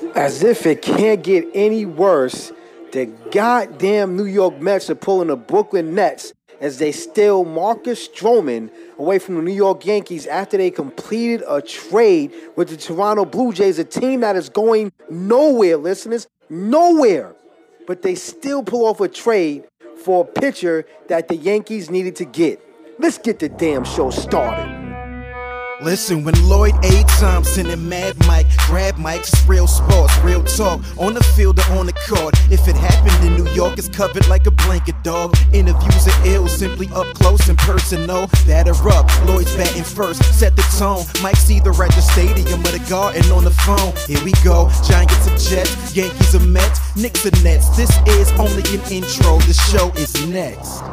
As if it can't get any worse, the goddamn New York Mets are pulling the Brooklyn Nets as they steal Marcus Stroman away from the New York Yankees after they completed a trade with the Toronto Blue Jays, a team that is going nowhere, listeners, nowhere. But they still pull off a trade for a pitcher that the Yankees needed to get. Let's get the damn show started. Listen, when Lloyd A. Thompson and Mad Mike grab mics, it's real sports, real talk, on the field or on the court. If it happened in New York, it's covered like a blanket, dog. Interviews are ill, simply up close and personal. Batter up, Lloyd's batting first, set the tone. Mike's either at the stadium or the garden on the phone. Here we go, Giants are Jets, Yankees are Mets, Knicks are Nets. This is only an intro, the show is next.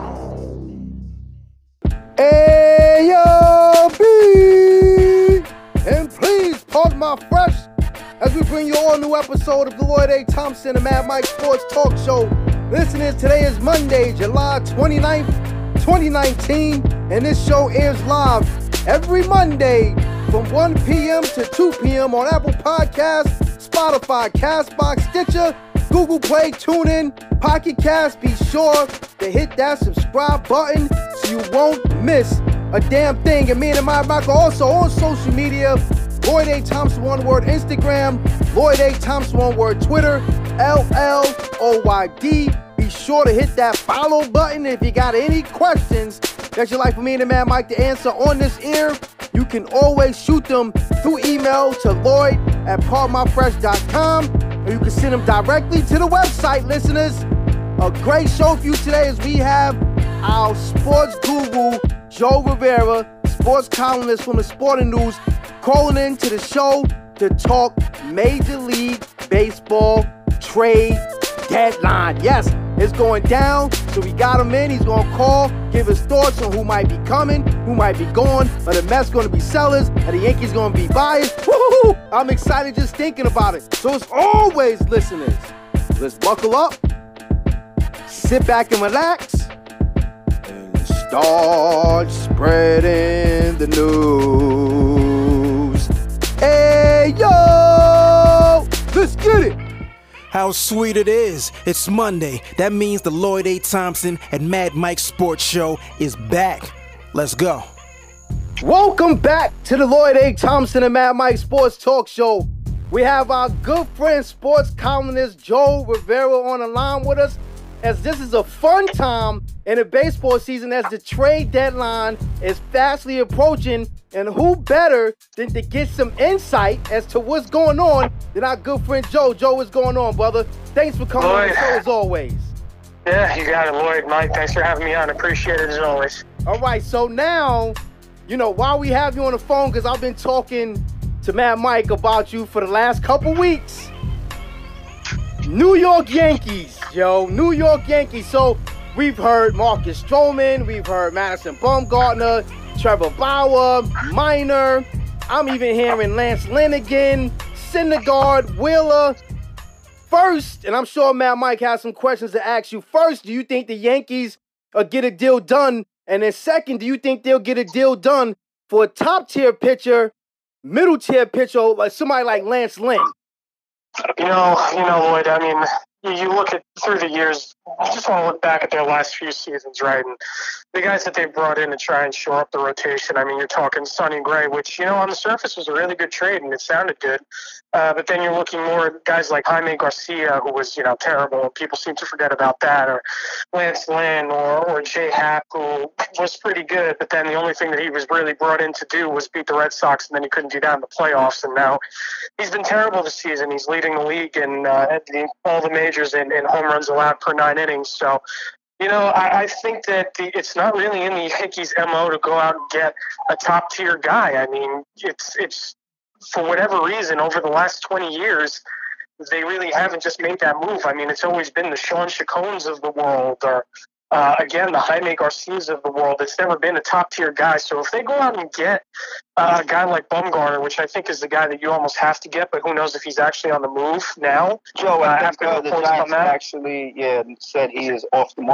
A.O.B. And please pardon my fresh as we bring you all a new episode of the Lloyd A. Thompson and Mad Mike Sports Talk Show. Listeners, today is Monday, July 29th, 2019, and this show airs live every Monday from 1 p.m. to 2 p.m. on Apple Podcasts, Spotify, CastBox, Stitcher, Google Play, TuneIn, Pocket Cast. Be sure to hit that subscribe button so you won't miss a damn thing. And me and Mad Mike are also on social media. Lloyd A. Thompson, one word, Instagram. Lloyd A. Thompson, one word, Twitter. LLOYD. Be sure to hit that follow button. If you got any questions that you'd like for me and Mad Mike to answer on this air, you can always shoot them through email to lloyd@pardonmyfresh.com, or you can send them directly to the website, listeners. A great show for you today as we have our sports guru, Joe Rivera, sports columnist from the Sporting News, calling in to the show to talk Major League Baseball trade deadline. Yes, it's going down, so we got him in. He's going to call, give his thoughts on who might be coming, who might be going. Are the Mets going to be sellers? Are the Yankees going to be buyers? Woo-hoo-hoo! I'm excited just thinking about it. So as always, listeners, let's buckle up, sit back and relax, and start spreading the news. Hey, yo! Let's get it! How sweet it is. It's Monday. That means the Lloyd A. Thompson and Mad Mike Sports Show is back. Let's go. Welcome back to the Lloyd A. Thompson and Mad Mike Sports Talk Show. We have our good friend, sports columnist Joe Rivera on the line with us, as this is a fun time in the baseball season as the trade deadline is fastly approaching. And who better than to get some insight as to what's going on than our good friend Joe. Joe, what's going on, brother? Thanks for coming on the show as always. Yeah, you got it, Lloyd. Mike, thanks for having me on. Appreciate it as always. All right, so now, while we have you on the phone, because I've been talking to Mad Mike about you for the last couple weeks. New York Yankees, yo. New York Yankees. So we've heard Marcus Stroman, we've heard Madison Bumgarner, Trevor Bauer, Minor. I'm even hearing Lance Lanigan, Syndergaard, Wheeler. First, and I'm sure Mad Mike has some questions to ask you. First, do you think the Yankees get a deal done? And then second, do you think they'll get a deal done for a top-tier pitcher, middle-tier pitcher, like somebody like Lance Lynn? Lloyd, I mean, you look at through the years, you just want to look back at their last few seasons, right? And the guys that they brought in to try and shore up the rotation, I mean, you're talking Sonny Gray, which, on the surface was a really good trade and it sounded good. But then you're looking more at guys like Jaime Garcia, who was, terrible. People seem to forget about that. Or Lance Lynn or Jay Happ, who was pretty good. But then the only thing that he was really brought in to do was beat the Red Sox, and then he couldn't do that in the playoffs. And now he's been terrible this season. He's leading the league in all the majors in home runs allowed per 9 innings. So, I think that it's not really in the Yankees' MO to go out and get a top-tier guy. I mean, it's for whatever reason, over the last 20 years, they really haven't just made that move. I mean, it's always been the Sean Chacones of the world, or again, the Jaime Garcias of the world. It's never been a top-tier guy. So if they go out and get a guy like Bumgarner, which I think is the guy that you almost have to get, but who knows if he's actually on the move now. Joe, I think after the Giants actually said he is off the market.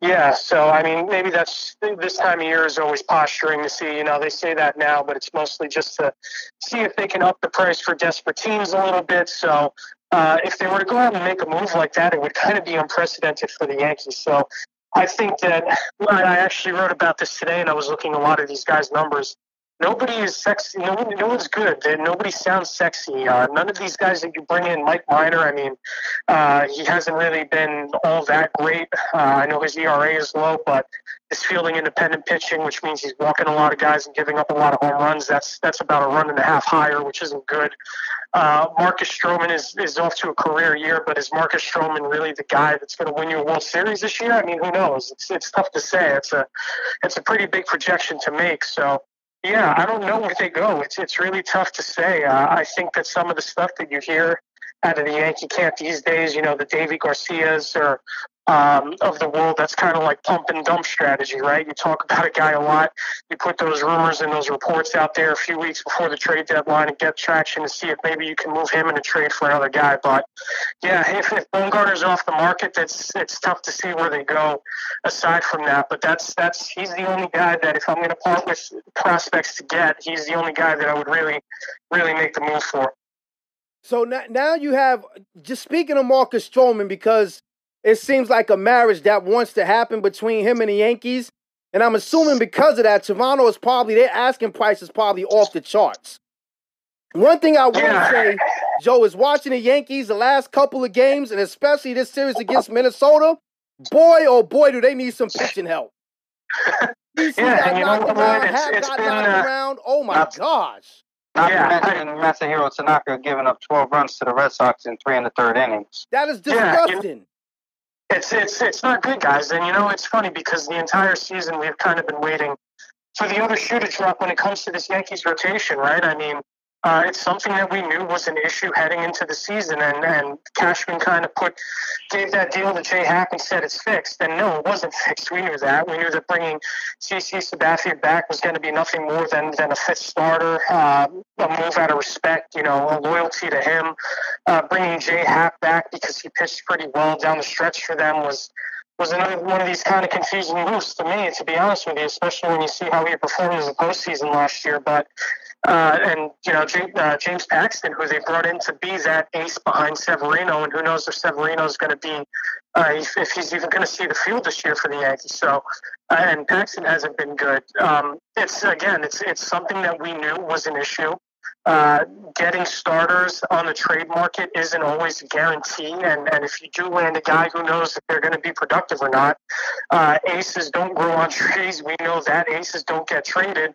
Yeah, so I mean, maybe that's this time of year is always posturing to see. They say that now, but it's mostly just to see if they can up the price for desperate teams a little bit. So if they were to go out and make a move like that, it would kind of be unprecedented for the Yankees. So I think that I actually wrote about this today, and I was looking at a lot of these guys' numbers. Nobody is sexy. No one's good. Nobody sounds sexy. None of these guys that you bring in, Mike Minor, I mean, he hasn't really been all that great. I know his ERA is low, but his fielding independent pitching, which means he's walking a lot of guys and giving up a lot of home runs, that's about a run and a half higher, which isn't good. Marcus Stroman is off to a career year, but is Marcus Stroman really the guy that's going to win you a World Series this year? I mean, who knows? It's tough to say. It's a pretty big projection to make. So, yeah, I don't know where they go. It's really tough to say. I think that some of the stuff that you hear out of the Yankee camp these days, the Davy Garcias or of the world, that's kind of like pump and dump strategy, right? You talk about a guy a lot. You put those rumors and those reports out there a few weeks before the trade deadline and get traction to see if maybe you can move him in a trade for another guy. But yeah, if Bumgarner's off the market, it's tough to see where they go aside from that. But he's the only guy that if I'm going to part with prospects to get, he's the only guy that I would really, really make the move for. So now you have, just speaking of Marcus Stroman, because it seems like a marriage that wants to happen between him and the Yankees. And I'm assuming because of that, Toronto is probably, their asking price is probably off the charts. One thing I want to say, Joe, is watching the Yankees the last couple of games, and especially this series against Minnesota, boy, oh boy, do they need some pitching help. DC got knocked around, Happ got knocked around. Oh my gosh. Not to mention Masahiro Tanaka giving up 12 runs to the Red Sox in 3 1/3 innings. That is disgusting. It's not good, guys. And, it's funny because the entire season we've kind of been waiting for the other shoe to drop when it comes to this Yankees rotation, right? I mean, it's something that we knew was an issue heading into the season, and Cashman kind of gave that deal to Jay Happ and said it's fixed. And no, it wasn't fixed. We knew that. We knew that bringing CC Sabathia back was going to be nothing more than a fifth starter, a move out of respect, a loyalty to him. Bringing Jay Happ back because he pitched pretty well down the stretch for them was another one of these kind of confusing moves to me, to be honest with you, especially when you see how he performed in the postseason last year. But James Paxton, who they brought in to be that ace behind Severino, and who knows if Severino is going to be, if he's even going to see the field this year for the Yankees. So, and Paxton hasn't been good. It's something that we knew was an issue. Getting starters on the trade market isn't always a guarantee, and if you do land a guy, who knows if they're going to be productive or not. Aces don't grow on trees. We know that aces don't get traded.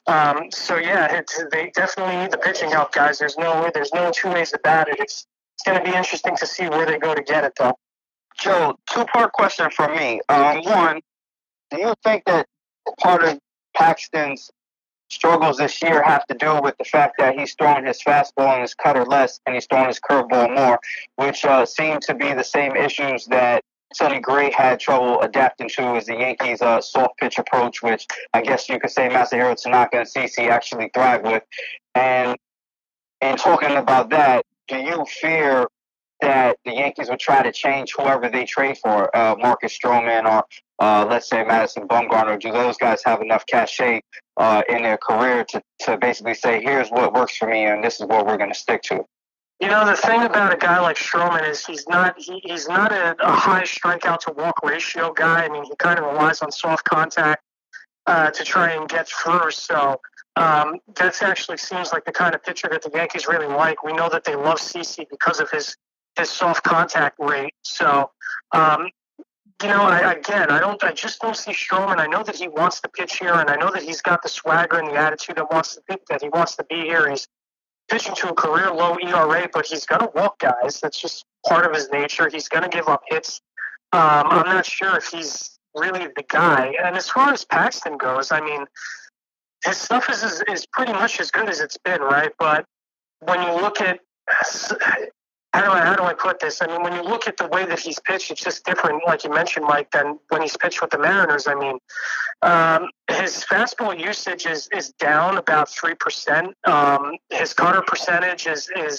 They definitely need the pitching help, guys. There's no two ways about it. It's going to be interesting to see where they go to get it, though. Joe, two-part question from me. One, do you think that part of Paxton's struggles this year have to do with the fact that he's throwing his fastball and his cutter less, and he's throwing his curveball more, which seem to be the same issues that Sonny Gray had trouble adapting to as the Yankees' soft pitch approach, which I guess you could say Masahiro Tanaka and CC actually thrive with. And in talking about that, do you fear that the Yankees would try to change whoever they trade for, Marcus Stroman or let's say Madison Bumgarner? Do those guys have enough cachet in their career to basically say, here's what works for me and this is what we're going to stick to? The thing about a guy like Stroman is he's not a high strikeout to walk ratio guy. I mean, he kind of relies on soft contact to try and get through. So that actually seems like the kind of pitcher that the Yankees really like. We know that they love CC because of his soft contact rate. So, I just don't see Stroman. I know that he wants to pitch here, and I know that he's got the swagger and the attitude that he wants to be here. He's pitching to a career low ERA, but he's going to walk guys. That's just part of his nature. He's going to give up hits. I'm not sure if he's really the guy. And as far as Paxton goes, I mean, his stuff is pretty much as good as it's been, right? But when you look at how do I put this? I mean, when you look at the way that he's pitched, it's just different, like you mentioned, Mike, than when he's pitched with the Mariners. I mean, his fastball usage is down about 3%. His cutter percentage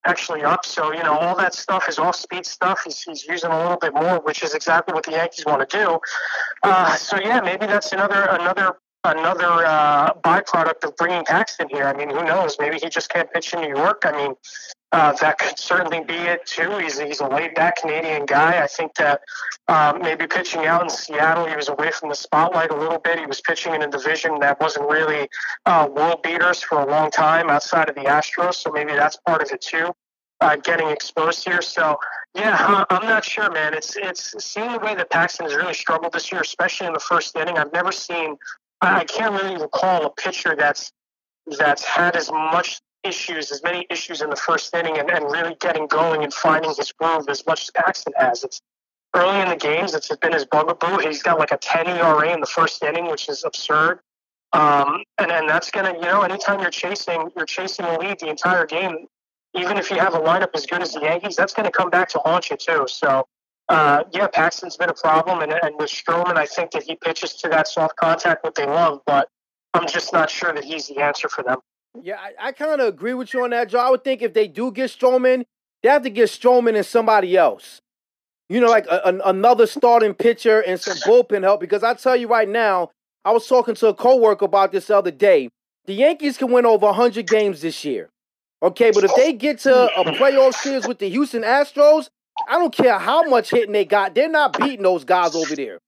actually up. So, all that stuff is off-speed stuff. He's using a little bit more, which is exactly what the Yankees want to do. So, yeah, maybe that's another byproduct of bringing Paxton here. I mean, who knows? Maybe he just can't pitch in New York. I mean, that could certainly be it too. He's a laid-back Canadian guy. I think that maybe pitching out in Seattle, he was away from the spotlight a little bit. He was pitching in a division that wasn't really world beaters for a long time outside of the Astros, so maybe that's part of it too. Getting exposed here, so yeah, I'm not sure, man. It's seeing the way that Paxton has really struggled this year, especially in the first inning. I've never seen. I can't really recall a pitcher that's had as many issues in the first inning and really getting going and finding his groove as much as Paxton has. It's early in the games, it's been his bugaboo. He's got like a 10 ERA in the first inning, which is absurd. And that's gonna, anytime you're chasing a lead the entire game, even if you have a lineup as good as the Yankees, that's gonna come back to haunt you too. So yeah, Paxton's been a problem, and with Stroman, I think that he pitches to that soft contact what they love, but I'm just not sure that he's the answer for them. Yeah, I kind of agree with you on that, Joe. I would think if they do get Stroman, they have to get Stroman and somebody else. Like another starting pitcher and some bullpen help. Because I tell you right now, I was talking to a coworker about this the other day. The Yankees can win over 100 games this year. Okay, but if they get to a playoff series with the Houston Astros, I don't care how much hitting they got. They're not beating those guys over there.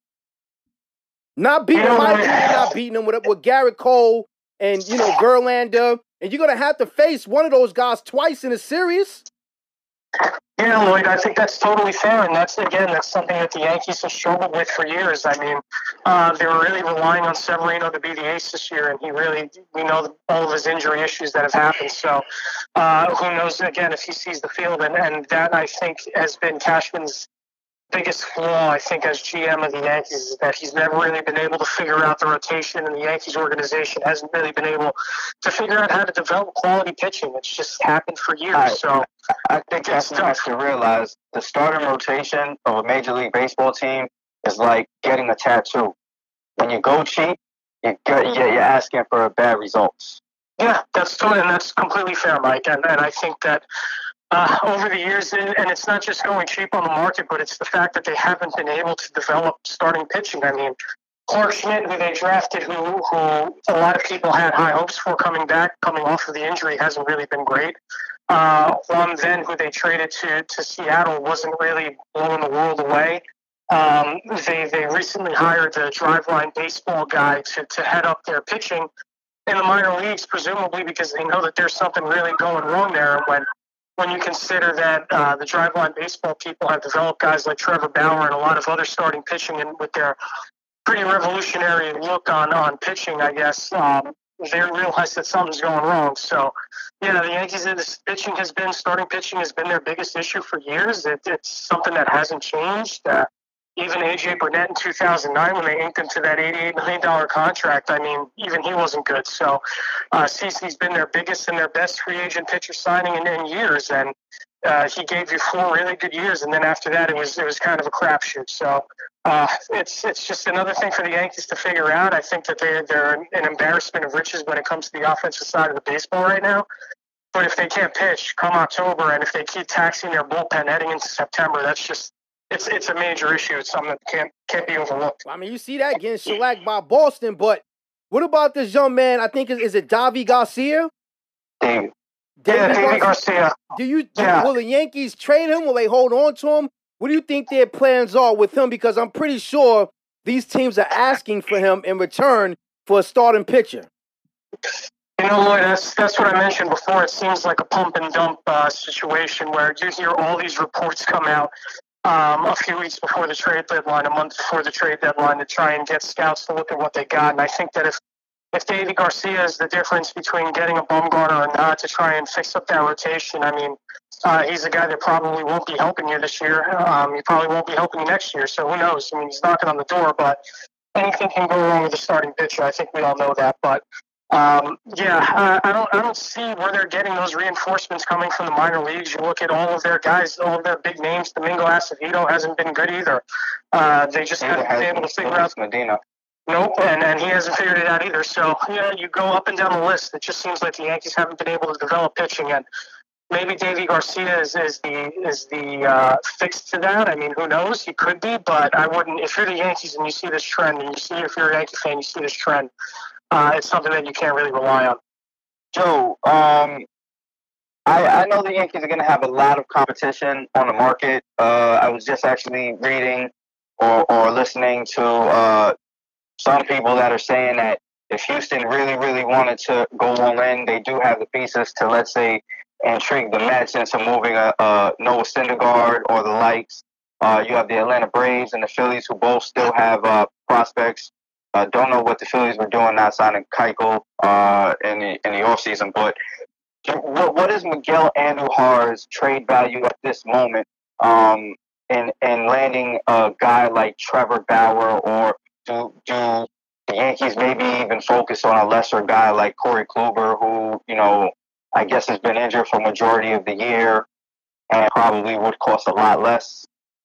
Not beating them. Not beating them with Garrett Cole and, Verlander. And you're going to have to face one of those guys twice in a series. Yeah, Lloyd, I think that's totally fair. And that's something that the Yankees have struggled with for years. I mean, they were really relying on Severino to be the ace this year. And we know all of his injury issues that have happened. So who knows, again, if he sees the field. And that, I think, has been Cashman's biggest flaw, I think, as GM of the Yankees, is that he's never really been able to figure out the rotation, and the Yankees organization hasn't really been able to figure out how to develop quality pitching. It's just happened for years. So I think that's tough to realize. The starting rotation of a Major League Baseball team is like getting a tattoo. When you go cheap, you're asking for bad results. Yeah, that's completely fair, Mike. And I think that over the years, and it's not just going cheap on the market, but it's the fact that they haven't been able to develop starting pitching. I mean, Clark Schmidt, who they drafted, who a lot of people had high hopes for coming off of the injury, hasn't really been great. Juan Then, who they traded to Seattle, wasn't really blowing the world away. They recently hired the driveline baseball guy to head up their pitching in the minor leagues, presumably because they know that there's something really going wrong there. And when you consider that the driveline baseball people have developed guys like Trevor Bauer and a lot of other starting pitching, and with their pretty revolutionary look on pitching, I guess, they realize that something's going wrong. So, yeah, the Yankees' starting pitching has been their biggest issue for years. It's something that hasn't changed. Even A.J. Burnett in 2009, when they inked him to that $88 million contract, I mean, even he wasn't good. So CeCe's been their biggest and their best free agent pitcher signing in years, and he gave you 4 really good years, and then after that, it was kind of a crapshoot. So it's just another thing for the Yankees to figure out. I think that they're an embarrassment of riches when it comes to the offensive side of the baseball right now. But if they can't pitch come October, and if they keep taxing their bullpen heading into September, that's just it's a major issue. It's something that can't be overlooked. I mean, you see that getting shellacked by Boston, but what about this young man? I think is it Deivi Garcia? Deivi Garcia. Will the Yankees trade him? Will they hold on to him? What do you think their plans are with him? Because I'm pretty sure these teams are asking for him in return for a starting pitcher. Lloyd, that's what I mentioned before. It seems like a pump and dump situation where you hear all these reports come out a few weeks before the trade deadline, a month before the trade deadline, to try and get scouts to look at what they got. And I think that if Deivi Garcia is the difference between getting a Bumgarner or not to try and fix up that rotation, I mean, he's a guy that probably won't be helping you this year. He probably won't be helping you next year. So who knows? I mean, he's knocking on the door, but anything can go wrong with the starting pitcher. I think we all know that. But I don't see where they're getting those reinforcements coming from the minor leagues. You look at all of their guys, all of their big names. Domingo Acevedo hasn't been good either. They just haven't been able to figure out Medina. Nope, and he hasn't figured it out either. So, you go up and down the list. It just seems like the Yankees haven't been able to develop pitching. And Maybe Davy Garcia is the fix to that. I mean, who knows? He could be, but I wouldn't. If you're the Yankees and you see this trend, and if you're a Yankee fan, you see this trend, it's something that you can't really rely on. Joe, I know the Yankees are going to have a lot of competition on the market. I was just actually reading or listening to some people that are saying that if Houston really, really wanted to go all in, they do have the pieces to, let's say, intrigue the Mets into moving Noah Syndergaard or the likes. You have the Atlanta Braves and the Phillies, who both still have prospects. Don't know what the Phillies were doing not signing Keuchel in the offseason, but what is Miguel Andujar's trade value at this moment in landing a guy like Trevor Bauer, or do the Yankees maybe even focus on a lesser guy like Corey Kluber, who, I guess has been injured for majority of the year and probably would cost a lot less?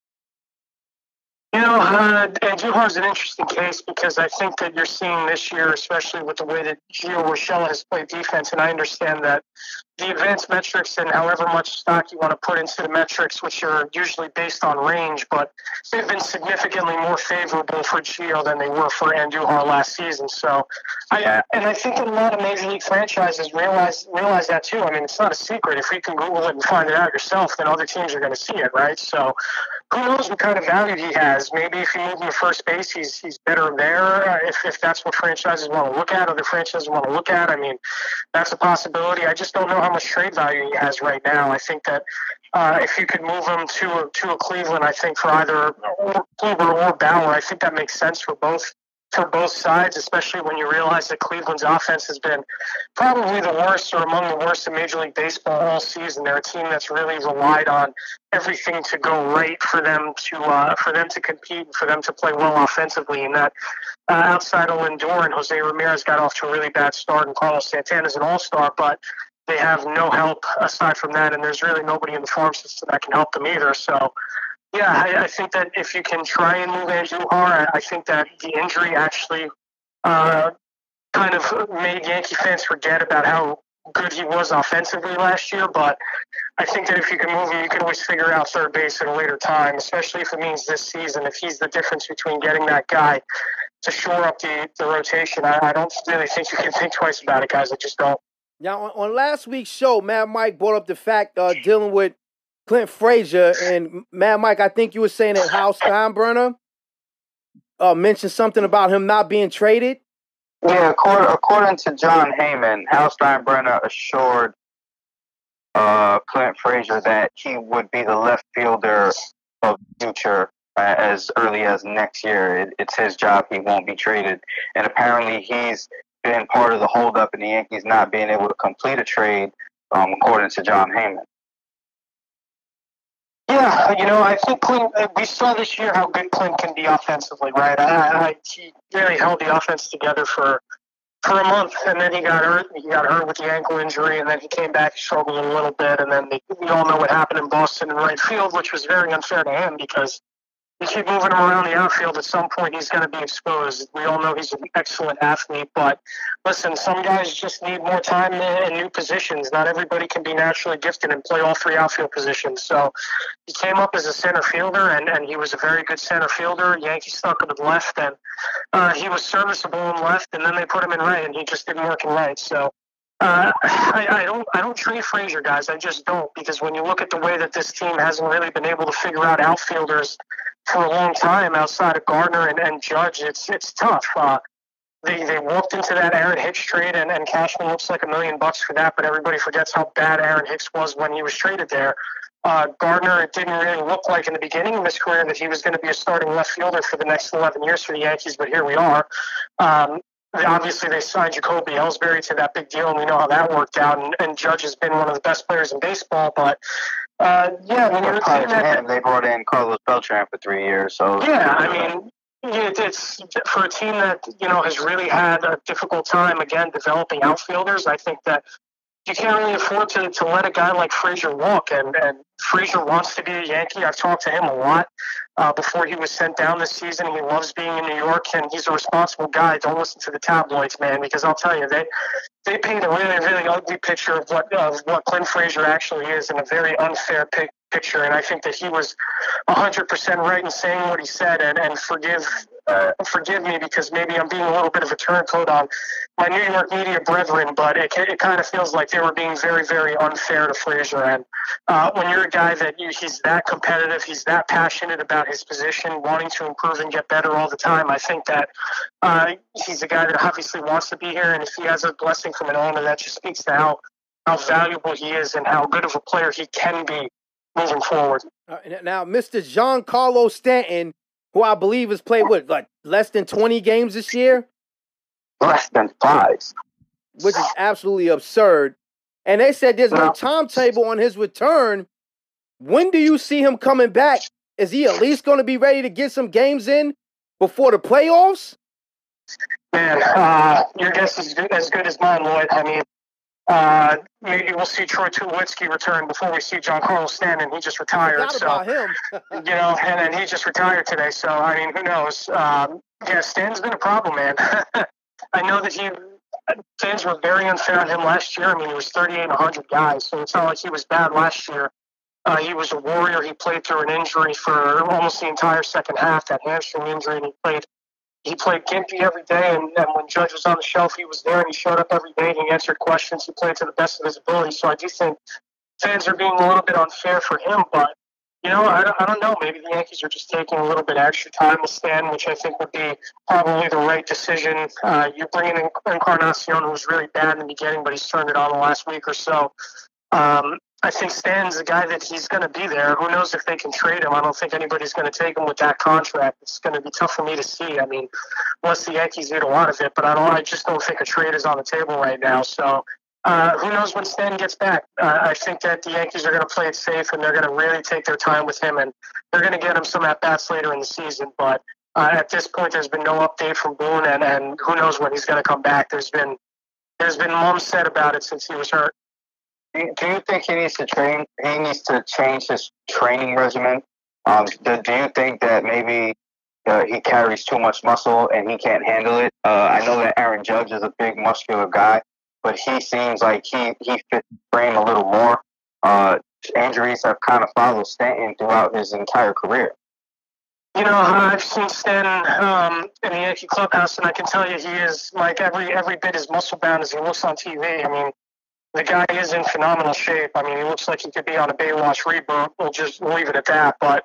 Andujar is an interesting case because I think that you're seeing this year, especially with the way that Gio Urshela has played defense, and I understand that the advanced metrics and however much stock you want to put into the metrics, which are usually based on range, but they've been significantly more favorable for Gio than they were for Andujar last season. So, I think that a lot of Major League franchises realize that too. I mean, it's not a secret. If you can Google it and find it out yourself, then other teams are going to see it, right? So, who knows what kind of value he has? Maybe if you move him to first base, he's better there. If that's what franchises want to look at, other franchises want to look at. I mean, that's a possibility. I just don't know how much trade value he has right now. I think that if you could move him to a Cleveland, I think for either Kluber or Bauer, I think that makes sense for both sides, especially when you realize that Cleveland's offense has been probably the worst or among the worst in Major League Baseball all season. They're a team that's really relied on everything to go right for them to compete and for them to play well offensively. And that outside of Lindor and Jose Ramirez got off to a really bad start, and Carlos Santana's an all-star, but they have no help aside from that, and there's really nobody in the farm system that can help them either. So, yeah, I think that if you can try and move Andujar, I think that the injury actually kind of made Yankee fans forget about how good he was offensively last year. But I think that if you can move him, you can always figure out third base at a later time, especially if it means this season, if he's the difference between getting that guy to shore up the rotation. I don't really think you can think twice about it, guys. I just don't. Now, on last week's show, Mad Mike brought up the fact dealing with Clint Frazier, and Mad Mike, I think you were saying that Hal Steinbrenner mentioned something about him not being traded. Yeah, according to John Heyman, Hal Steinbrenner assured Clint Frazier that he would be the left fielder of the future as early as next year. It's his job. He won't be traded. And apparently he's been part of the holdup in the Yankees not being able to complete a trade, according to John Heyman. Yeah, I think Clint, we saw this year how good Clint can be offensively, right? He really held the offense together for a month, and then he got hurt. He got hurt with the ankle injury, and then he came back, struggled a little bit, and then we all know what happened in Boston in right field, which was very unfair to him because you keep moving him around the outfield, at some point he's going to be exposed. We all know he's an excellent athlete, but listen, some guys just need more time in new positions. Not everybody can be naturally gifted and play all three outfield positions. So he came up as a center fielder, and he was a very good center fielder. Yankees stuck him in left, and he was serviceable in left, and then they put him in right, and he just didn't work in right. So I don't trade Frazier, guys. I just don't, because when you look at the way that this team hasn't really been able to figure out outfielders for a long time outside of Gardner and Judge, it's tough. They walked into that Aaron Hicks trade, and Cashman looks like $1 million for that, but everybody forgets how bad Aaron Hicks was when he was traded there. Gardner, it didn't really look like in the beginning of his career that he was going to be a starting left fielder for the next 11 years for the Yankees, but here we are. Obviously, they signed Jacoby Ellsbury to that big deal, and we know how that worked out, and Judge has been one of the best players in baseball, but yeah, when you're a team that, they brought in Carlos Beltran for 3 years. So yeah, I mean, it's for a team that has really had a difficult time again developing outfielders. I think that you can't really afford to let a guy like Frazier walk. And Frazier wants to be a Yankee. I've talked to him a lot before he was sent down this season. He loves being in New York, and he's a responsible guy. Don't listen to the tabloids, man, because I'll tell you, they paint a really, really ugly picture of what Clint Frazier actually is, and a very unfair picture. And I think that he was 100% right in saying what he said. And forgive me, because maybe I'm being a little bit of a turncoat on my New York media brethren, but it kind of feels like they were being very, very unfair to Frazier. And when you're a guy that he's that competitive, he's that passionate about his position, wanting to improve and get better all the time, I think that he's a guy that obviously wants to be here. And if he has a blessing from an owner, that just speaks to how valuable he is and how good of a player he can be moving forward. Now, Mr. Giancarlo Stanton, who I believe has played, less than 20 games this year? Less than 5. Which is absolutely absurd. And they said there's no timetable on his return. When do you see him coming back? Is he at least going to be ready to get some games in before the playoffs? Man, your guess is as good as mine, Lloyd. I mean, maybe we'll see Troy Tulowitzki return before we see Giancarlo Stanton. He just retired. About him. And he just retired today. So, I mean, who knows? Stanton's been a problem, man. I know that fans were very unfair on him last year. I mean, he was 38 and 100 guys, so it's not like he was bad last year. He was a warrior. He played through an injury for almost the entire second half, that hamstring injury, and he played gimpy every day, and when Judge was on the shelf, he was there, and he showed up every day, and he answered questions. He played to the best of his ability. So I do think fans are being a little bit unfair for him, but I don't know. Maybe the Yankees are just taking a little bit extra time with Stan, which I think would be probably the right decision. You bring in Encarnacion, who was really bad in the beginning, but he's turned it on the last week or so. I think Stan's the guy that he's going to be there. Who knows if they can trade him? I don't think anybody's going to take him with that contract. It's going to be tough for me to see. I mean, unless the Yankees need a lot of it, but I just don't think a trade is on the table right now. So who knows when Stan gets back? I think that the Yankees are going to play it safe, and they're going to really take their time with him, and they're going to get him some at-bats later in the season. But at this point, there's been no update from Boone, and who knows when he's going to come back. There's been months said about it since he was hurt. Do you think he needs to train? He needs to change his training regimen. Do you think that maybe he carries too much muscle and he can't handle it? I know that Aaron Judge is a big muscular guy, but he seems like he fits the frame a little more. Injuries have kind of followed Stanton throughout his entire career. I've seen Stanton in the Yankee clubhouse, and I can tell you he is like every bit as muscle bound as he looks on TV. I mean, the guy is in phenomenal shape. I mean, he looks like he could be on a Baywatch reboot. We'll just leave it at that. But,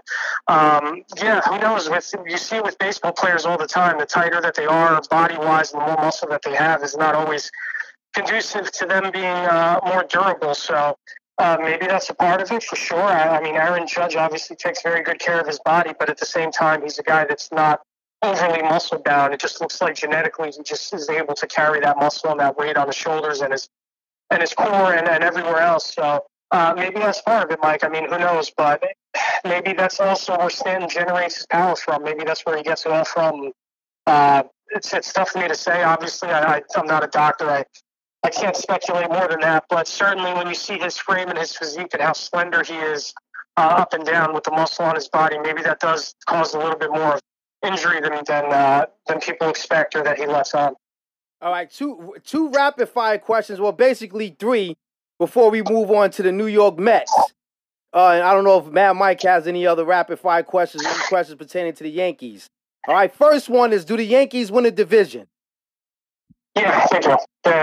who knows? You see with baseball players all the time, the tighter that they are body-wise and the more muscle that they have is not always conducive to them being more durable. So maybe that's a part of it for sure. I mean, Aaron Judge obviously takes very good care of his body, but at the same time, he's a guy that's not overly muscle-bound. It just looks like genetically he just is able to carry that muscle and that weight on his shoulders and his core and everywhere else. So maybe that's part of it, Mike. I mean, who knows? But maybe that's also where Stanton generates his power from. Maybe that's where he gets it all from. It's tough for me to say. Obviously, I'm not a doctor. I can't speculate more than that. But certainly when you see his frame and his physique and how slender he is up and down with the muscle on his body, maybe that does cause a little bit more injury than people expect or that he lets on. All right, two rapid-fire questions. Well, basically 3 before we move on to the New York Mets. And I don't know if Mad Mike has any other rapid-fire questions, any questions pertaining to the Yankees. All right, first one is, do the Yankees win the division? Yeah, I think so.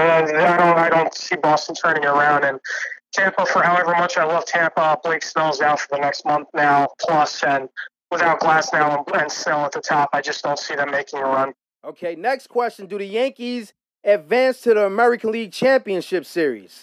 I don't see Boston turning it around. And Tampa, for however much I love Tampa, Blake Snell's out for the next month now, plus, and without Glasnow and Snell at the top, I just don't see them making a run. Okay, next question. Do the Yankees advance to the American League Championship Series?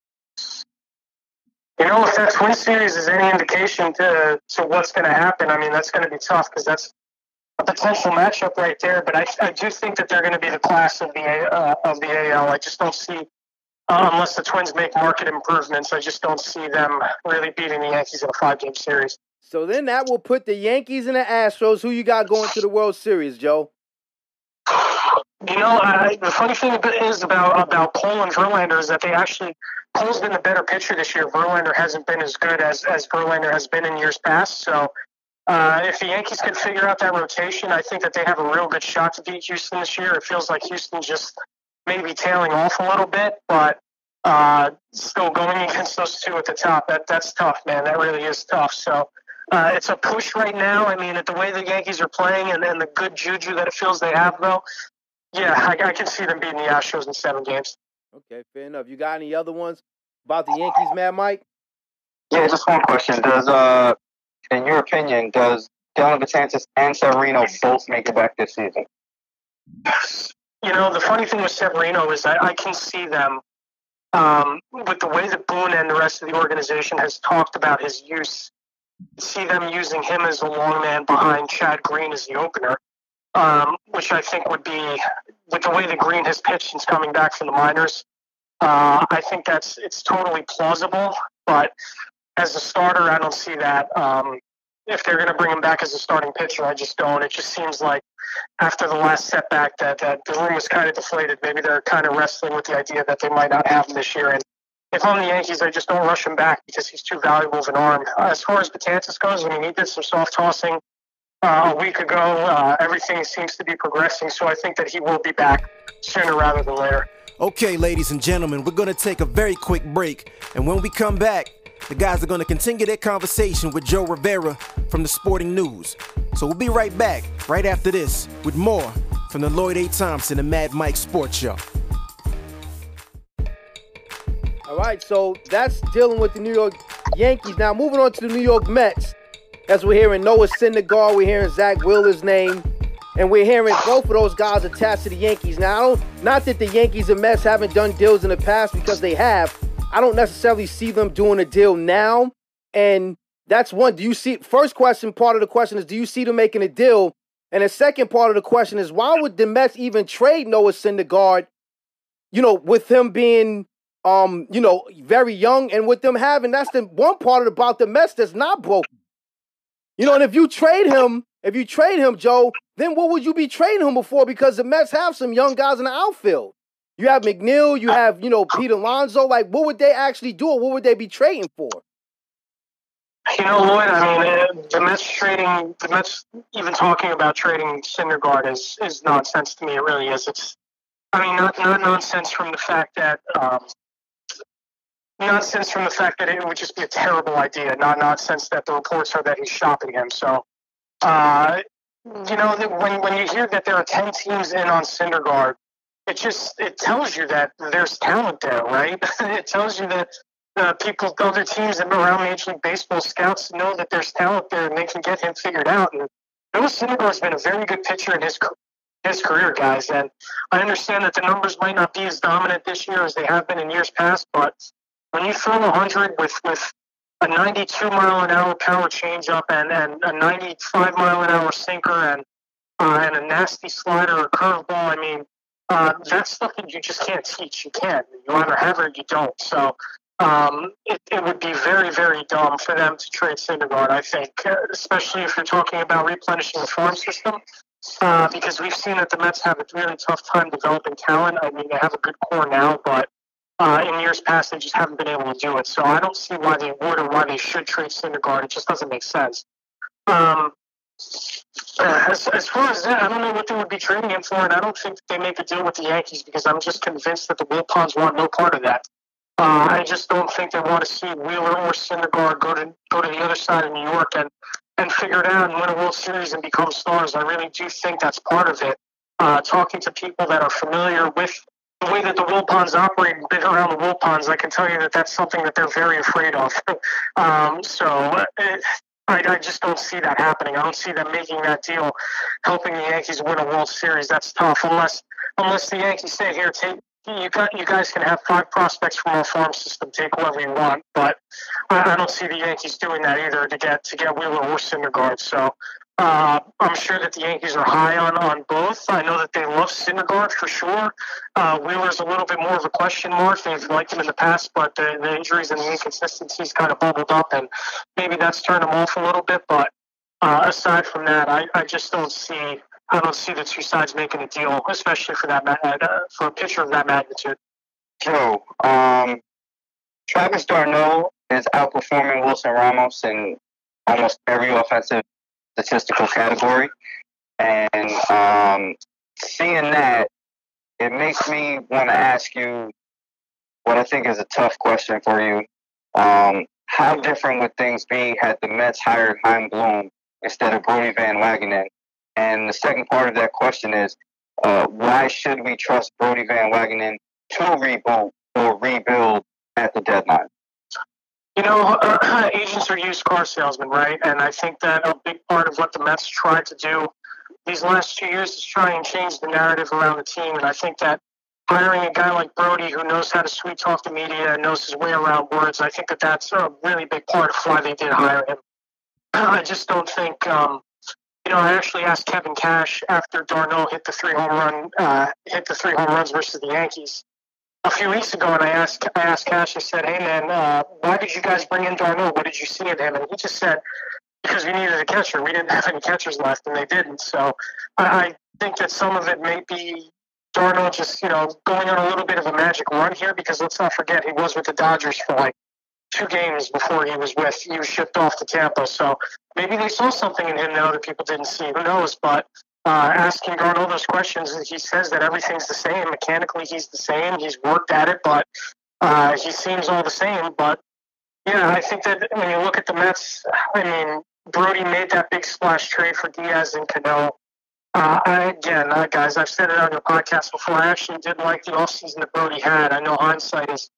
If that Twin Series is any indication to what's going to happen, I mean, that's going to be tough because that's a potential matchup right there. But I do think that they're going to be the class of the AL. I just don't see, unless the Twins make market improvements, I just don't see them really beating the Yankees in a 5-game series. So then that will put the Yankees and the Astros. Who you got going to the World Series, Joe? The funny thing is about Cole and Verlander is that Cole's been the better pitcher this year. Verlander hasn't been as good as Verlander has been in years past. So if the Yankees can figure out that rotation, I think that they have a real good shot to beat Houston this year. It feels like Houston just maybe tailing off a little bit, but still going against those two at the top, that's tough, man. That really is tough. So it's a push right now. I mean, at the way the Yankees are playing and the good juju that it feels they have, though, yeah, I can see them beating the Astros in 7 games. Okay, fair enough. You got any other ones about the Yankees, Mad Mike? Yeah, just one question. In your opinion, does Dellin Betances and Severino both make it back this season? The funny thing with Severino is I can see them, with the way that Boone and the rest of the organization has talked about his use, see them using him as a long man behind Chad Green as the opener, which I think would be, with the way that Green has pitched since coming back from the minors, I think it's totally plausible. But as a starter, I don't see that. If they're going to bring him back as a starting pitcher, I just don't. It just seems like after the last setback that the room was kind of deflated. Maybe they're kind of wrestling with the idea that they might not have him this year. And if I'm the Yankees, I just don't rush him back because he's too valuable of an arm. As far as Betances goes, I mean, he did some soft tossing a week ago. Everything seems to be progressing, so I think that he will be back sooner rather than later. Okay, ladies and gentlemen, we're going to take a very quick break. And when we come back, the guys are going to continue their conversation with Joe Rivera from the Sporting News. So we'll be right back, right after this, with more from the Lloyd A. Thompson and Mad Mike Sports Show. All right, so that's dealing with the New York Yankees. Now, moving on to the New York Mets. As we're hearing Noah Syndergaard, we're hearing Zach Wheeler's name, and we're hearing both of those guys attached to the Yankees. Now, not that the Yankees and Mets haven't done deals in the past, because they have. I don't necessarily see them doing a deal now, and that's one. Do you see? First question, part of the question is, do you see them making a deal? And the second part of the question is, why would the Mets even trade Noah Syndergaard? With him being, very young, and with them having, that's the one part about the Mets that's not broken. And if you trade him, Joe, then what would you be trading him before? Because the Mets have some young guys in the outfield. You have McNeil, you have, Pete Alonso. Like, what would they actually do, or what would they be trading for? Lloyd, I mean, the Mets even talking about trading Syndergaard is nonsense to me. It really is. It's, not nonsense from the fact that, it would just be a terrible idea. Not nonsense that the reports are that he's shopping him. So, when you hear that there are 10 teams in on Syndergaard, it tells you that there's talent there, right? It tells you that other teams around Major League Baseball scouts know that there's talent there and they can get him figured out. And Noah Syndergaard's been a very good pitcher in his career, guys. And I understand that the numbers might not be as dominant this year as they have been in years past, but when you throw 100 with a 92-mile-an-hour power changeup and a 95-mile-an-hour sinker and a nasty slider or curveball, that's stuff that you just can't teach. You can't. You either have it or you don't. So it would be very, very dumb for them to trade Syndergaard, I think, especially if you're talking about replenishing the farm system, because we've seen that the Mets have a really tough time developing talent. They have a good core now, but in years past, they just haven't been able to do it. So I don't see why they would or why they should trade Syndergaard. It just doesn't make sense. As far as that, I don't know what they would be trading him for, and I don't think they make a deal with the Yankees because I'm just convinced that the Wilpons want no part of that. I just don't think they want to see Wheeler or Syndergaard go to the other side of New York and figure it out and win a World Series and become stars. I really do think that's part of it. Talking to people that are familiar with the way that the Wilpons operate and been around the Wilpons, I can tell you that that's something that they're very afraid of. I just don't see that happening. I don't see them making that deal, helping the Yankees win a World Series. That's tough, unless the Yankees say, here, you guys can have 5 prospects from our farm system, take whoever you want. But I don't see the Yankees doing that either to get Wheeler or Syndergaard. So I'm sure that the Yankees are high on both. I know that they love Syndergaard for sure. Wheeler's a little bit more of a question mark. They've liked him in the past, but the injuries and the inconsistencies kind of bubbled up, and maybe that's turned him off a little bit. But aside from that, I just don't see I don't see the two sides making a deal, especially for for a pitcher of that magnitude. Joe, Travis d'Arnaud is outperforming Wilson Ramos in almost every offensive statistical category. And seeing that, it makes me want to ask you what I think is a tough question for you. How different would things be had the Mets hired Chaim Bloom instead of Brodie Van Wagenen? And the second part of that question is, why should we trust Brodie Van Wagenen to reboot or rebuild at the deadline? You know, agents are used car salesmen, right? And I think that a big part of what the Mets tried to do these last 2 years is try and change the narrative around the team. And I think that hiring a guy like Brodie, who knows how to sweet talk the media and knows his way around words, I think that that's a really big part of why they did hire him. I just don't think, I actually asked Kevin Cash after d'Arnaud hit the three home runs versus the Yankees a few weeks ago, and I asked Cash. I said, "Hey man, why did you guys bring in d'Arnaud? What did you see in him?" And he just said, "Because we needed a catcher. We didn't have any catchers left, and they didn't." So I think that some of it may be d'Arnaud just going on a little bit of a magic run here, because let's not forget he was with the Dodgers for like 2 games before he was shipped off to Tampa. So maybe they saw something in him now that people didn't see. Who knows? But asking d'Arnaud those questions, he says that everything's the same. Mechanically, he's the same. He's worked at it, but he seems all the same. But yeah, I think that when you look at the Mets, I mean, Brodie made that big splash trade for Diaz and Cano. Guys, I've said it on your podcast before. I actually did like the offseason that Brodie had. I know hindsight's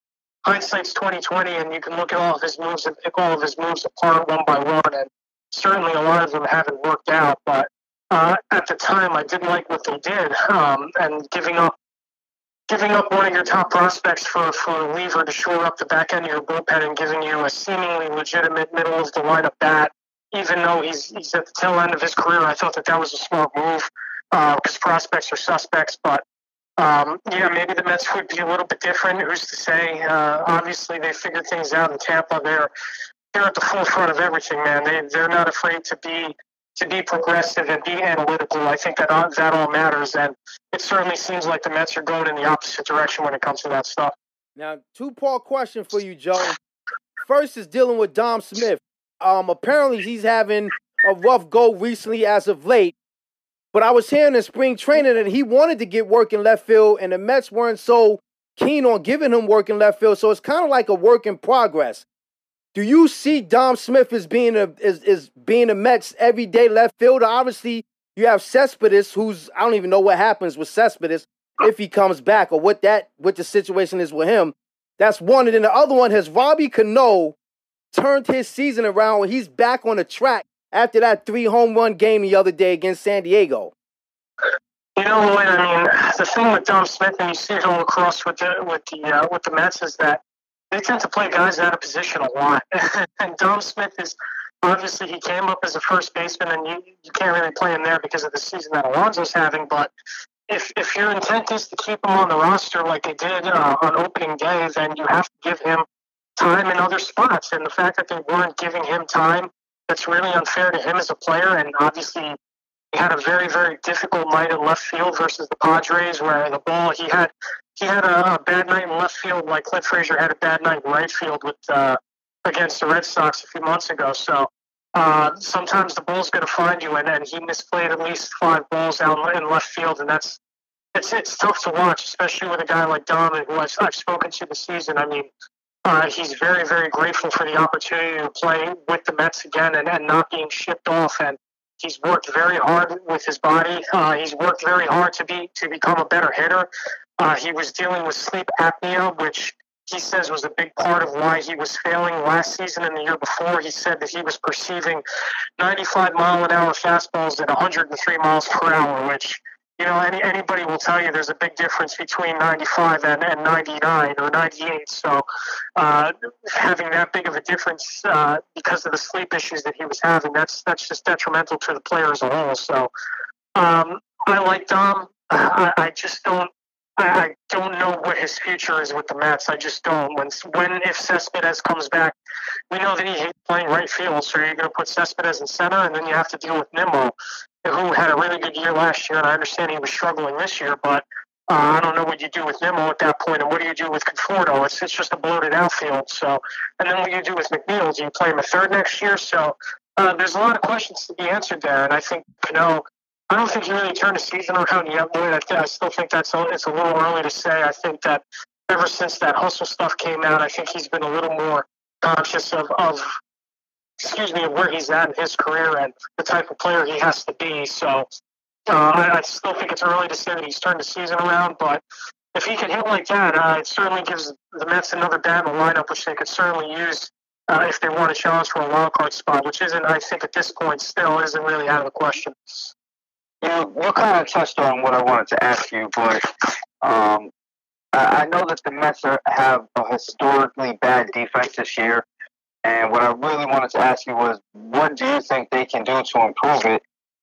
2020, and you can look at all of his moves and pick all of his moves apart one by one, and certainly a lot of them haven't worked out. But at the time, I did like what they did, and giving up one of your top prospects for a reliever to shore up the back end of your bullpen and giving you a seemingly legitimate middle of the lineup bat, even though he's at the tail end of his career. I thought that was a smart move, because prospects are suspects. But maybe the Mets would be a little bit different. Who's to say? Obviously, they figured things out in Tampa. They're at the forefront of everything, man. They're not afraid to be progressive and be analytical. I think that all matters, and it certainly seems like the Mets are going in the opposite direction when it comes to that stuff. Now, 2-part question for you, Joe. First is dealing with Dom Smith. Apparently he's having a rough go recently as of late, but I was hearing in spring training that he wanted to get work in left field, and the Mets weren't so keen on giving him work in left field, so it's kind of like a work in progress. Do you see Dom Smith as being a Mets everyday left fielder? Obviously, you have Cespedes, who's, I don't even know what happens with Cespedes if he comes back, or what the situation is with him. That's one. And then the other one, has Robbie Cano turned his season around when he's back on the track after that 3-home run game the other day against San Diego? Lloyd, I mean, the thing with Dom Smith, and you see it all across with the Mets, is that they tend to play guys out of position a lot. And Dom Smith is, obviously, he came up as a first baseman, and you can't really play him there because of the season that Alonso's having. But if your intent is to keep him on the roster like they did on opening day, then you have to give him time in other spots. And the fact that they weren't giving him time, that's really unfair to him as a player. And obviously, he had a very, very difficult night in left field versus the Padres, where the ball, he had a bad night in left field, like Clint Frazier had a bad night in right field against the Red Sox a few months ago. So sometimes the ball's going to find you, and he misplayed at least 5 balls out in left field, and it's tough to watch, especially with a guy like Dom, who I've spoken to this season. I mean, he's very, very grateful for the opportunity to play with the Mets again and not being shipped off. And he's worked very hard with his body. He's worked very hard to become a better hitter. He was dealing with sleep apnea, which he says was a big part of why he was failing last season and the year before. He said that he was perceiving 95-mile-an-hour fastballs at 103 miles per hour, which, anybody will tell you there's a big difference between 95 and 99 or 98. So having that big of a difference because of the sleep issues that he was having, that's just detrimental to the player as a whole. So I like Dom. I don't know what his future is with the Mets. I just don't. If Cespedes comes back, we know that he hates playing right field, so you're going to put Cespedes in center, and then you have to deal with Nimmo. who had a really good year last year, and I understand he was struggling this year, but I don't know what you do with Nimmo at that point, and what do you do with Conforto? It's just a bloated outfield. So, and then what do you do with McNeil? Do you play him a third next year? So there's a lot of questions to be answered there, and I think, I don't think he really turned the season around yet, Lloyd. I still think it's a little early to say. I think that ever since that hustle stuff came out, I think he's been a little more conscious of where he's at in his career and the type of player he has to be. So I still think it's early to say that he's turned the season around, but if he can hit like that, it certainly gives the Mets another bat in the lineup, which they could certainly use if they want to challenge for a wild card spot, which isn't, I think, at this point still isn't really out of the question. You kind of touched on what I wanted to ask you, but I know that the Mets have a historically bad defense this year, and what I really wanted to ask you was, what do you think they can do to improve it?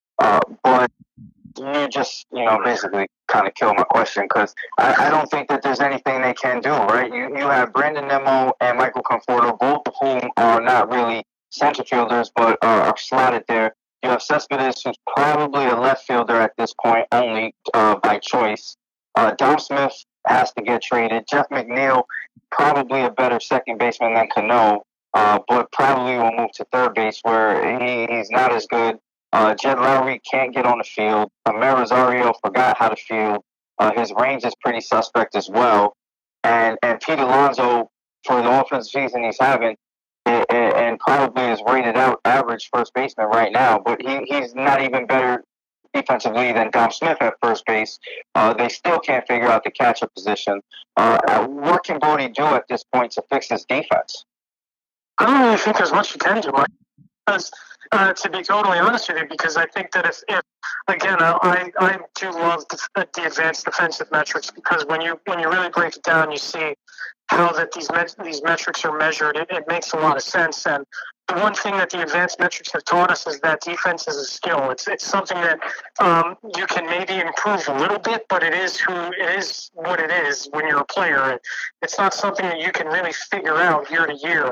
But you just, basically kind of killed my question, because I don't think that there's anything they can do, right? You have Brandon Nimmo and Michael Conforto, both of whom are not really center fielders, but are slotted there. You have Cespedes, who's probably a left fielder at this point, only by choice. Dom Smith has to get traded. Jeff McNeil, probably a better second baseman than Cano, but probably will move to third base where he's not as good. Jed Lowry can't get on the field. Amer Rosario forgot how to field. His range is pretty suspect as well. And Pete Alonso, for the offensive season he's having, and probably is rated out average first baseman right now, but he's not even better defensively than Dom Smith at first base. They still can't figure out the catcher position. What can Bodie do at this point to fix his defense? I don't really think there's much you can do, because to be totally honest with you, because I think that if again, I do love the advanced defensive metrics, because when you really break it down, you see how that these metrics are measured. It makes a lot of sense. And the one thing that the advanced metrics have taught us is that defense is a skill. It's something that you can maybe improve a little bit, but it is what it is when you're a player. It's not something that you can really figure out year to year.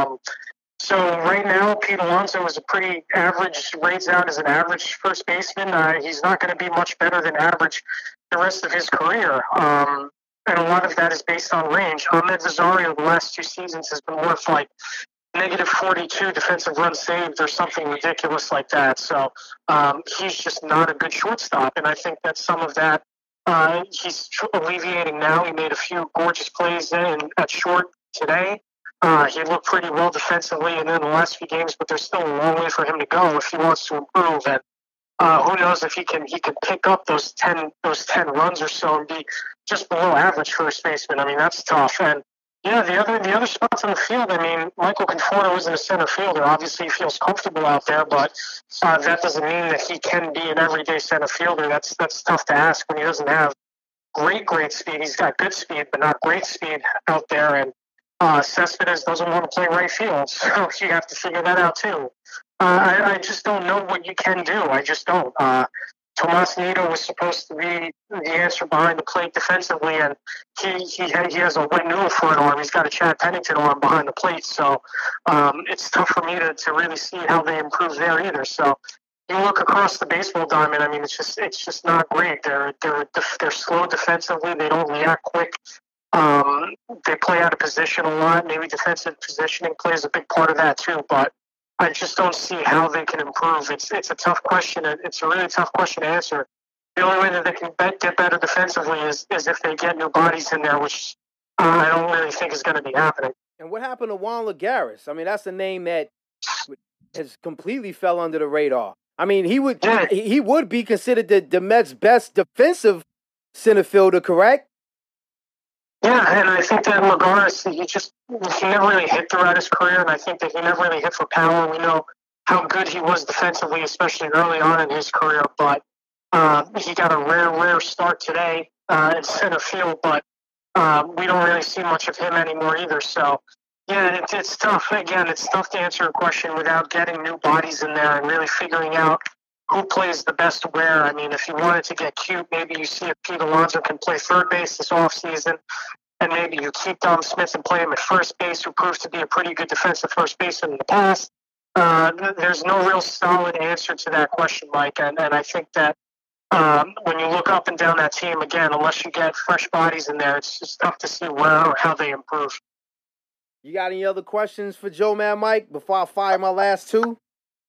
So right now, Pete Alonso is a pretty average, rates out as an average first baseman. He's not going to be much better than average the rest of his career. And a lot of that is based on range. Ahmed Rosario, the last 2 seasons, has been worth like negative 42 defensive runs saved or something ridiculous like that. So he's just not a good shortstop. And I think that some of that he's alleviating now. He made a few gorgeous plays at short today. He looked pretty well defensively in the last few games, but there's still a long way for him to go if he wants to improve. And who knows if he can pick up those 10 runs or so and be just below average first baseman. I mean, that's tough. And yeah, the other spots on the field, I mean, Michael Conforto isn't a center fielder. Obviously, he feels comfortable out there, but that doesn't mean that he can be an everyday center fielder. That's tough to ask when he doesn't have great speed. He's got good speed, but not great speed out there. And Cespedes doesn't want to play right field, so you have to figure that out too. I just don't know what you can do. I just don't. Tomas Nido was supposed to be the answer behind the plate defensively, and he has a wet noodle for an arm. He's got a Chad Pennington arm behind the plate, so it's tough for me to really see how they improve there either. So you look across the baseball diamond. I mean, it's just not great. They're slow defensively. They don't react quick. They play out of position a lot. Maybe defensive positioning plays a big part of that too, but I just don't see how they can improve. It's a tough question. It's a really tough question to answer. The only way that they can get better defensively is if they get new bodies in there, which I don't really think is going to be happening. And what happened to Juan Lagares? I mean, that's a name that has completely fell under the radar. I mean, he would be considered the Mets' best defensive center fielder, correct? Yeah, and I think that Lagares, he never really hit throughout his career, and I think that he never really hit for power. We know how good he was defensively, especially early on in his career, but he got a rare start today in center field, but we don't really see much of him anymore either. So, yeah, it's tough. Again, it's tough to answer a question without getting new bodies in there and really figuring out who plays the best where. I mean, if you wanted to get cute, maybe you see if Pete Alonso can play third base this offseason, and maybe you keep Dom Smith and play him at first base, who proves to be a pretty good defensive first baseman in the past. there's no real solid answer to that question, Mike. And I think that when you look up and down that team, again, unless you get fresh bodies in there, it's just tough to see where or how they improve. You got any other questions for Joe Man Mike before I fire my last two?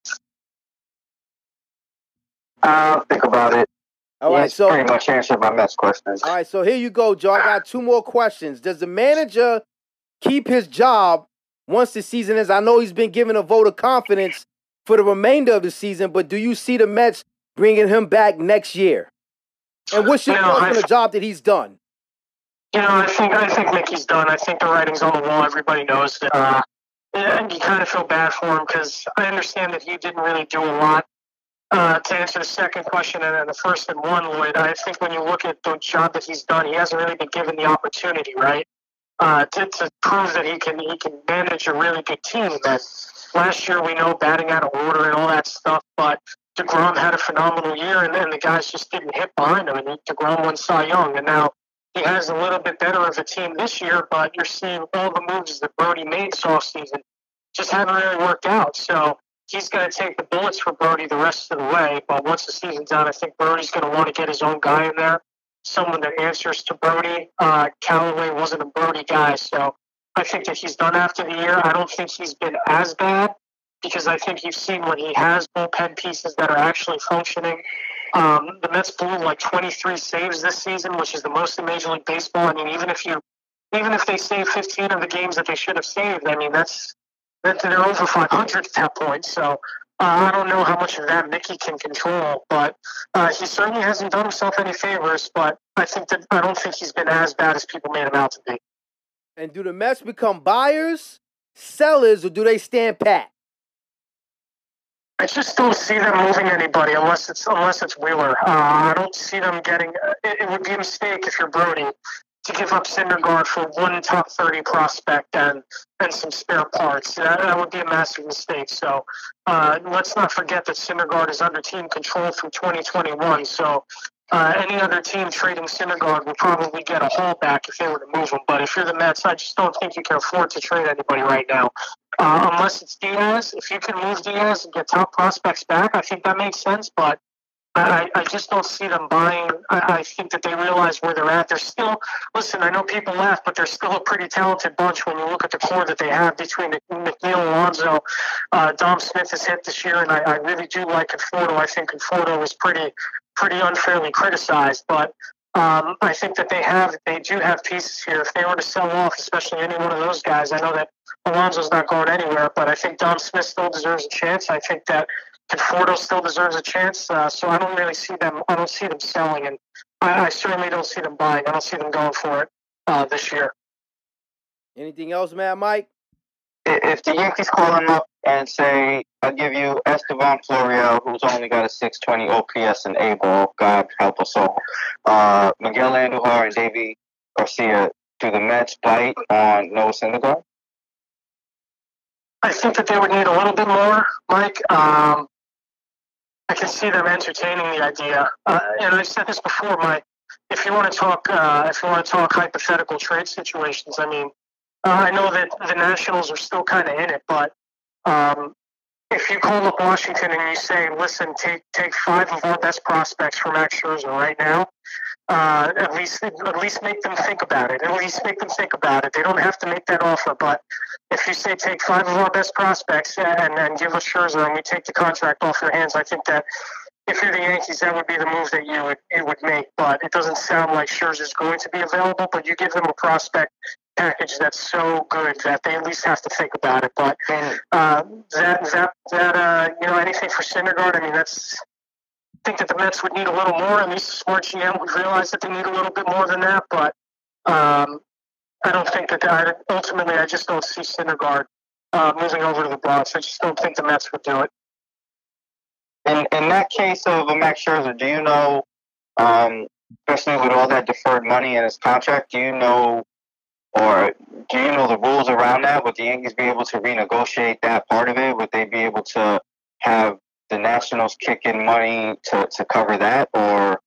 I'll think about it. All right, so pretty much answered my Mets questions. All right, so here you go, Joe. I got two more questions. Does the manager keep his job once the season is? I know he's been given a vote of confidence for the remainder of the season, but do you see the Mets bringing him back next year? And what's your thoughts on the job that he's done? I think Mickey's done. I think the writing's on the wall. Everybody knows that. And you kind of feel bad for him because I understand that he didn't really do a lot. To answer the second question and then the first and one, Lloyd, I think when you look at the job that he's done, he hasn't really been given the opportunity, right, to prove that he can manage a really good team. And last year, we know batting out of order and all that stuff, but DeGrom had a phenomenal year, and the guys just didn't hit behind him. And DeGrom won Cy Young, and now he has a little bit better of a team this year, but you're seeing all the moves that Brody made this offseason just haven't really worked out. So he's going to take the bullets for Brody the rest of the way, but once the season's out, I think Brody's going to want to get his own guy in there, someone that answers to Brody. Callaway wasn't a Brody guy, so I think that he's done after the year. I don't think he's been as bad because I think you've seen when he has bullpen pieces that are actually functioning. The Mets blew like 23 saves this season, which is the most in Major League Baseball. I mean, even if they save 15 of the games that they should have saved, I mean, they're over 500 at that point. So I don't know how much of that Mickey can control, but he certainly hasn't done himself any favors. But I don't think he's been as bad as people made him out to be. And do the Mets become buyers, sellers, or do they stand pat? I just don't see them moving anybody unless it's Wheeler. I don't see them getting. It would be a mistake if you're Brody to give up Syndergaard for one top 30 prospect and some spare parts. That would be a massive mistake. So let's not forget that Syndergaard is under team control through 2021. So any other team trading Syndergaard would probably get a haul back if they were to move him. But if you're the Mets, I just don't think you can afford to trade anybody right now. Unless it's Diaz. If you can move Diaz and get top prospects back, I think that makes sense. But I just don't see them buying. I think that they realize where they're at. They're still, listen, I know people laugh, but they're still a pretty talented bunch when you look at the core that they have between McNeil, Alonso. Dom Smith has hit this year, and I really do like Conforto. I think Conforto is pretty unfairly criticized, but I think that they do have pieces here. If they were to sell off, especially any one of those guys, I know that Alonso's not going anywhere, but I think Dom Smith still deserves a chance. I think that Conforto still deserves a chance. So I don't really see them. I don't see them selling, and I certainly don't see them buying. I don't see them going for it this year. Anything else, man, Mike? If the Yankees call him up and say, I'll give you Estevan Florial, who's only got a 620 OPS and A-ball, God help us all, Miguel Andujar and Davey Garcia, do the Mets bite on Noah Syndergaard? I think that they would need a little bit more, Mike. I can see them entertaining the idea. And I've said this before, Mike. If you want to talk hypothetical trade situations, I mean, I know that the Nationals are still kind of in it, but if you call up Washington and you say, "Listen, take 5 of our best prospects for Max Scherzer right now," at least make them think about it. At least make them think about it. They don't have to make that offer, but if you say take 5 of our best prospects and give us Scherzer and we take the contract off your hands, I think that if you're the Yankees, that would be the move that you would make. But it doesn't sound like Scherzer's going to be available. But you give them a prospect package that's so good that they at least have to think about it. But anything for Syndergaard, I mean, I think that the Mets would need a little more. At least the smart GM would realize that they need a little bit more than that. But I don't think that ultimately, I just don't see Syndergaard moving over to the Bronx. I just don't think the Mets would do it. In that case of a Max Scherzer, do you know, especially with all that deferred money in his contract, do you know the rules around that? Would the Yankees be able to renegotiate that part of it? Would they be able to have the Nationals kick in money to cover that? Or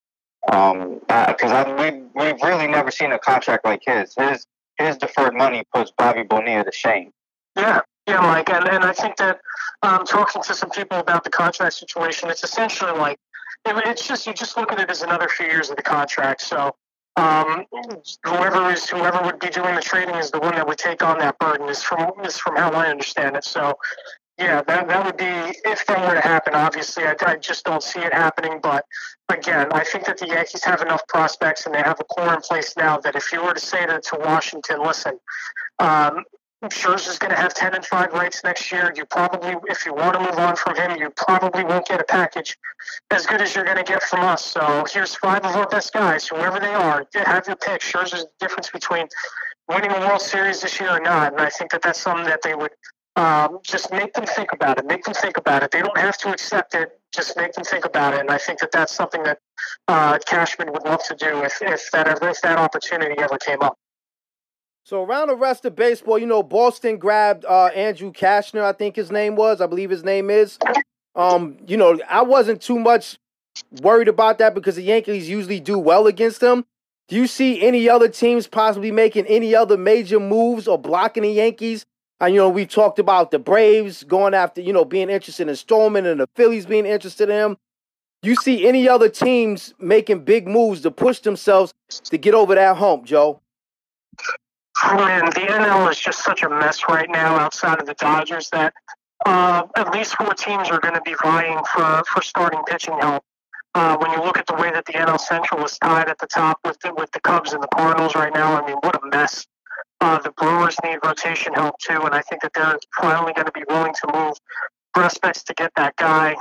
because we've really never seen a contract like his. His deferred money puts Bobby Bonilla to shame. Yeah, Yeah, Mike, and I think that talking to some people about the contract situation, it's essentially like it's just you just look at it as another few years of the contract. So um, whoever would be doing the trading is the one that would take on that burden. Is from how I understand it. So yeah, that would be if that were to happen. Obviously, I just don't see it happening. But again, I think that the Yankees have enough prospects and they have a core in place now that if you were to say to Washington, listen. Um, Scherzer's going to have 10-5 rights next year. You probably, if you want to move on from him, you probably won't get a package as good as you're going to get from us. So here's 5 of our best guys, whoever they are. Have your pick. Scherzer's the difference between winning a World Series this year or not. And I think that that's something that they would just make them think about it. Make them think about it. They don't have to accept it. Just make them think about it. And I think that that's something that Cashman would love to do if that opportunity ever came up. So around the rest of baseball, Boston grabbed Andrew Cashner, I think his name was. I believe his name is. I wasn't too much worried about that because the Yankees usually do well against them. Do you see any other teams possibly making any other major moves or blocking the Yankees? We've talked about the Braves going after, being interested in Stroman and the Phillies being interested in him. Do you see any other teams making big moves to push themselves to get over that hump, Joe? Man, the NL is just such a mess right now outside of the Dodgers that at least 4 teams are going to be vying for starting pitching help. When you look at the way that the NL Central is tied at the top with the Cubs and the Cardinals right now, I mean, what a mess. The Brewers need rotation help too, and I think that they're finally going to be willing to move prospects to get that guy.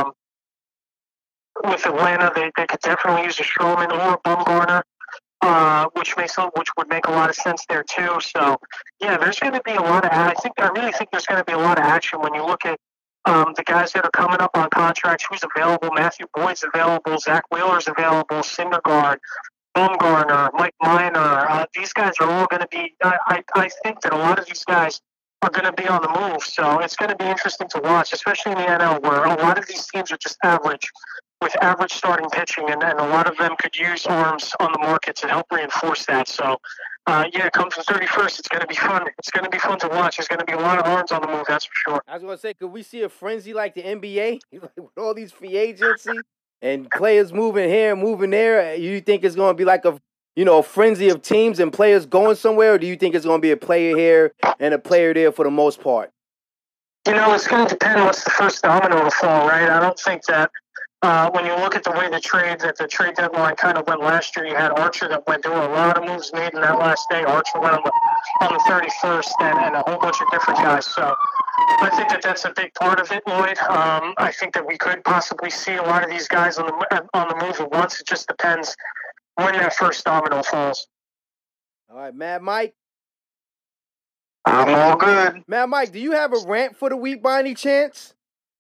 With Atlanta, they could definitely use a Stroman or a Bumgarner. Which would make a lot of sense there too. So yeah, there's going to be a lot of. I really think there's going to be a lot of action when you look at the guys that are coming up on contracts. Who's available? Matthew Boyd's available. Zach Wheeler's available. Syndergaard, Bumgarner, Mike Minor. These guys are all going to be. I think that a lot of these guys are going to be on the move. So it's going to be interesting to watch, especially in the NL, where a lot of these teams are just average. With average starting pitching, and a lot of them could use arms on the market to help reinforce that. So, come the 31st, it's going to be fun. It's going to be fun to watch. There's going to be a lot of arms on the move, that's for sure. I was going to say, could we see a frenzy like the NBA with all these free agency and players moving here and moving there? You think it's going to be like a frenzy of teams and players going somewhere, or do you think it's going to be a player here and a player there for the most part? It's going to depend what's the first domino to fall, right? I don't think that when you look at the way the trade deadline kind of went last year, you had Archer that went. There were a lot of moves made in that last day. Archer went on the 31st, and a whole bunch of different guys. So I think that that's a big part of it, Lloyd. I think that we could possibly see a lot of these guys on the move at once. It just depends when that first domino falls. All right, Mad Mike. I'm all good. Mad Mike, do you have a rant for the week by any chance?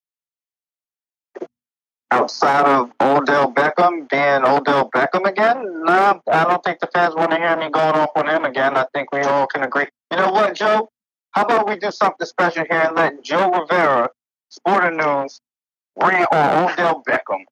Outside of Odell Beckham being Odell Beckham again, no, I don't think the fans want to hear me going off on him again. I think we all can agree. You know what, Joe? How about we do something special here and let Joe Rivera, Sporting News, rant on Odell Beckham?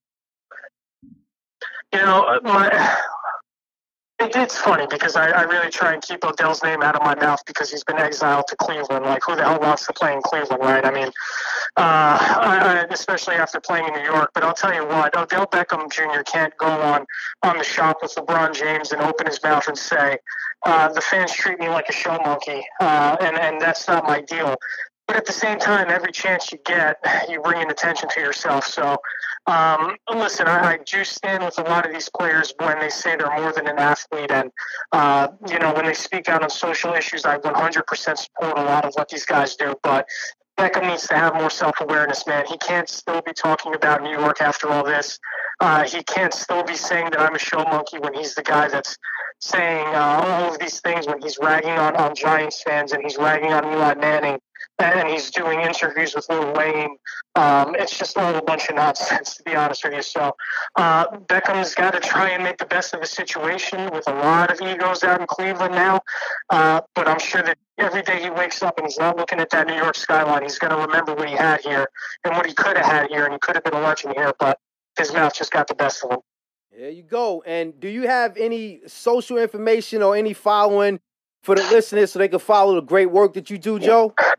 It's funny because I really try and keep Odell's name out of my mouth because he's been exiled to Cleveland. Like, who the hell wants to play in Cleveland, right? I mean, especially after playing in New York. But I'll tell you what, Odell Beckham Jr. can't go on the shop with LeBron James and open his mouth and say, the fans treat me like a show monkey, and that's not my deal. But at the same time, every chance you get, you bring in attention to yourself. So, listen, I do stand with a lot of these players when they say they're more than an athlete. And, when they speak out on social issues, I 100% support a lot of what these guys do. But Beckham needs to have more self-awareness, man. He can't still be talking about New York after all this. He can't still be saying that I'm a show monkey when he's the guy that's saying all of these things, when he's ragging on Giants fans and he's ragging on Eli Manning. And he's doing interviews with Lil Wayne. It's just all a bunch of nonsense, to be honest with you. So Beckham's got to try and make the best of the situation with a lot of egos out in Cleveland now. But I'm sure that every day he wakes up and he's not looking at that New York skyline, he's going to remember what he had here and what he could have had here, and he could have been a legend here, but his mouth just got the best of him. There you go. And do you have any social information or any following for the listeners so they can follow the great work that you do, Joe?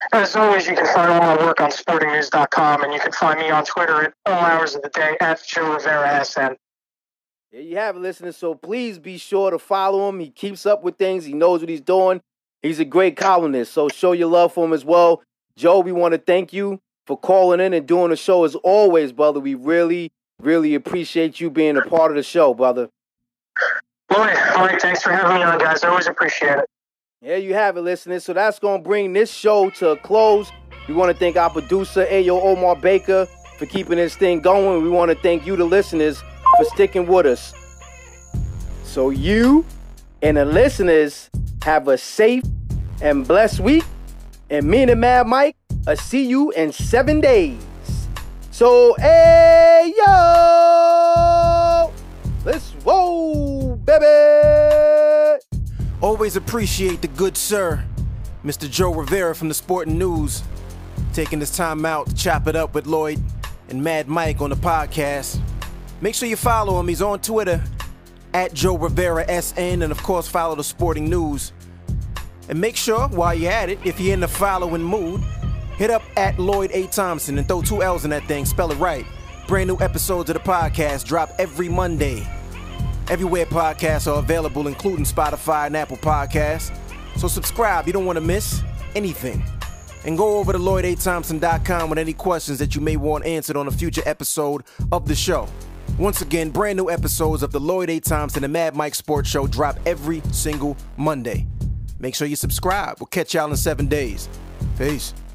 As always, you can find all my work on sportingnews.com, and you can find me on Twitter at all hours of the day at Joe Rivera SN. There you have it, listeners. So please be sure to follow him. He keeps up with things. He knows what he's doing. He's a great columnist, so show your love for him as well. Joe, we want to thank you for calling in and doing the show as always, brother. We really, really appreciate you being a part of the show, brother. Lloyd, thanks for having me on, guys. I always appreciate it. There you have it, listeners. So that's going to bring this show to a close. We want to thank our producer, Ayo Omar Baker, for keeping this thing going. We want to thank you, the listeners, for sticking with us. So you and the listeners have a safe and blessed week. And me and the Mad Mike, I'll see you in 7 days. So, hey, yo! Let's roll, baby! Always appreciate the good sir, Mr. Joe Rivera from the Sporting News, taking this time out to chop it up with Lloyd and Mad Mike on the podcast. Make sure you follow him. He's on Twitter at Joe Rivera SN, and of course follow the Sporting News. And make sure, while you're at it, if you're in the following mood, hit up at Lloyd A. Thompson and throw 2 L's in that thing, spell it right. Brand new episodes of the podcast drop every Monday. Everywhere podcasts are available, including Spotify and Apple Podcasts. So subscribe, you don't want to miss anything. And go over to LloydAThompson.com with any questions that you may want answered on a future episode of the show. Once again, brand new episodes of the Lloyd A. Thompson and Mad Mike Sports Show drop every single Monday. Make sure you subscribe. We'll catch y'all in 7 days. Peace.